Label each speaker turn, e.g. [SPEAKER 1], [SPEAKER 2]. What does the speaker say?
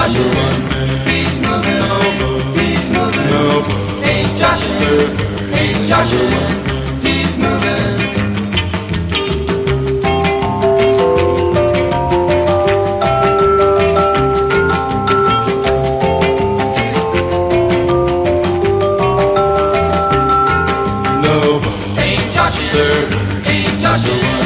[SPEAKER 1] Joshua. He's moving. He's moving. Ain't Joshua. Ain't Joshua. He's moving. Ain't Joshua. Ain't Joshua.